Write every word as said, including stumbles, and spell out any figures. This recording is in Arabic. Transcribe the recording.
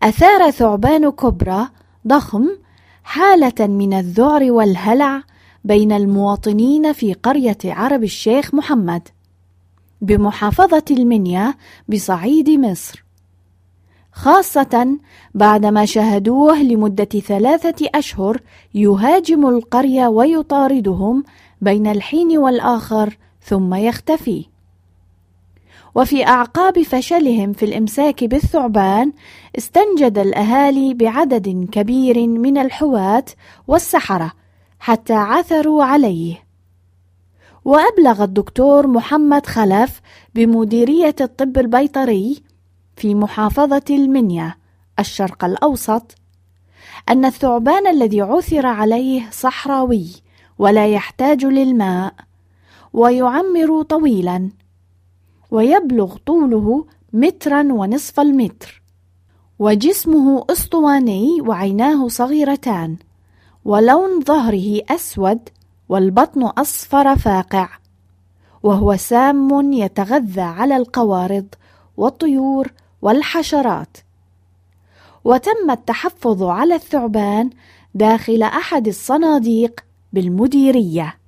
أثار ثعبان كبرى ضخم حالة من الذعر والهلع بين المواطنين في قرية عرب الشيخ محمد بمحافظة المنيا بصعيد مصر، خاصة بعدما شاهدوه لمدة ثلاثة أشهر يهاجم القرية ويطاردهم بين الحين والآخر ثم يختفي. وفي أعقاب فشلهم في الإمساك بالثعبان استنجد الأهالي بعدد كبير من الحواة والسحرة حتى عثروا عليه. وأبلغ الدكتور محمد خلف بمديرية الطب البيطري في محافظة المنيا الشرق الأوسط أن الثعبان الذي عثر عليه صحراوي ولا يحتاج للماء ويعمر طويلا ويبلغ طوله مترا ونصف المتر، وجسمه أسطواني وعيناه صغيرتان، ولون ظهره أسود والبطن أصفر فاقع، وهو سام يتغذى على القوارض والطيور والحشرات. وتم التحفظ على الثعبان داخل أحد الصناديق بالمديرية.